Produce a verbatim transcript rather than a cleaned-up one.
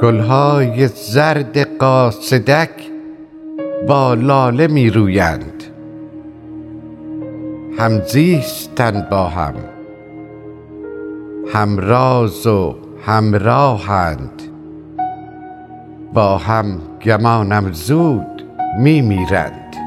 گلهای زرد قاصدک با لاله می رویند، همزیستند با هم، همراز و همراهند، با هم گمانم زود می میرند.